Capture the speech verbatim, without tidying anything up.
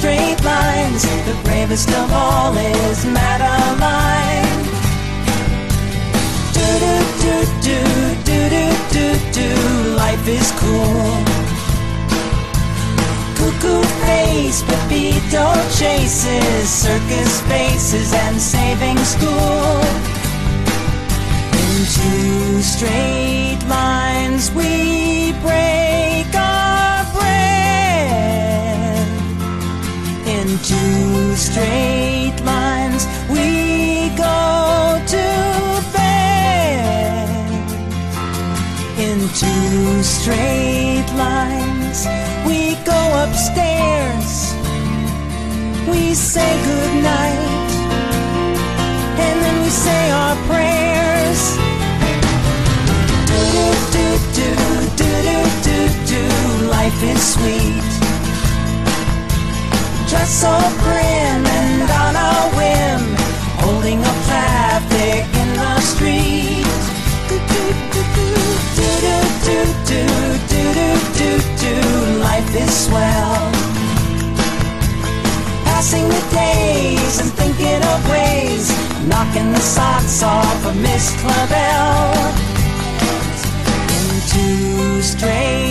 straight lines. The bravest of all is Madeline. Do do do do do do do do. Life is cool. Cuckoo face, Pepito chases, circus faces, and saving school. In two straight lines we break our bread. In two straight lines we go to bed. In two straight lines we go upstairs. We say goodnight, and then we say our prayers. Do do do do do do do. Life is sweet. Dress so prim and on a whim, holding up traffic in the street. Do do do do do do do do do do do. Life is swell. Passing the days and thinking of ways, knocking the socks off of Miss Clavel. In two straight